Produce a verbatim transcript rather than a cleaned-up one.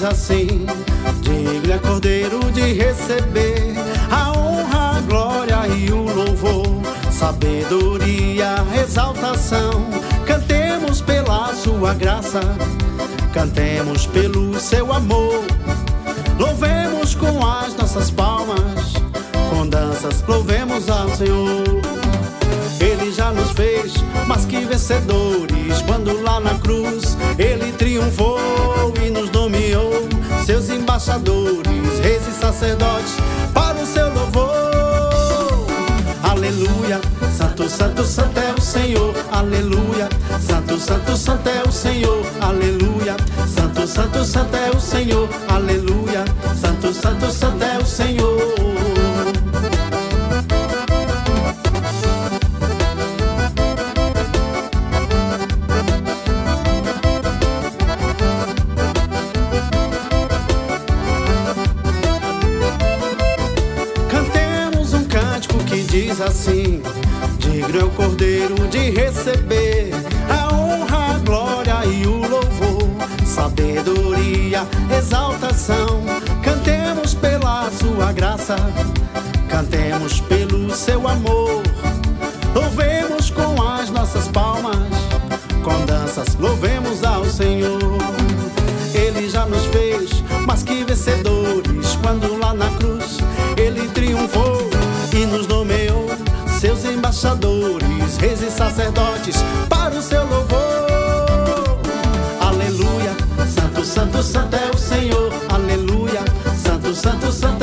assim: digno é Cordeiro de receber a honra, a glória e o louvor, sabedoria, exaltação. Cantemos pela sua graça, cantemos pelo seu amor. Louvemos com as nossas palmas, com danças louvemos ao Senhor. Ele já nos fez mais que vencedores, quando lá na cruz Ele triunfou e nos nomeou seus embaixadores, reis e sacerdotes, para o seu louvor. Aleluia, santo, santo, santo é o Senhor. Aleluia, santo, santo, santo é o Senhor. Aleluia, santo, santo, santo é o Senhor. Aleluia, santo, santo, santo é o Senhor. Diz assim: digno é o Cordeiro de receber a honra, a glória e o louvor, sabedoria, exaltação. Cantemos pela sua graça, cantemos pelo seu amor. Louvemos com as nossas palmas, com danças louvemos ao Senhor. Ele já nos fez mais que vencedores, quando lá na cruz Ele triunfou e nos nomeou seus embaixadores, reis e sacerdotes, para o seu louvor. Aleluia, santo, santo, santo é o Senhor. Aleluia, santo, santo, santo